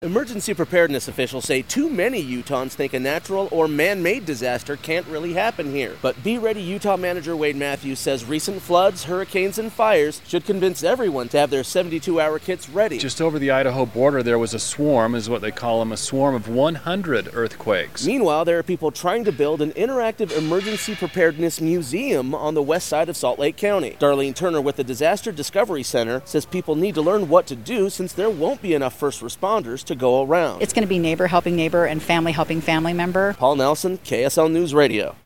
Emergency preparedness officials say too many Utahns think a natural or man-made disaster can't really happen here. But Be Ready Utah manager Wade Matthews says recent floods, hurricanes, and fires should convince everyone to have their 72-hour kits ready. Just over the Idaho border, there was a swarm, is what they call them, a swarm of 100 earthquakes. Meanwhile, there are people trying to build an interactive emergency preparedness museum on the west side of Salt Lake County. Darlene Turner with the Disaster Discovery Center says people need to learn what to do since there won't be enough first responders to go around. It's going to be neighbor helping neighbor and family helping family member. Paul Nelson, KSL News Radio.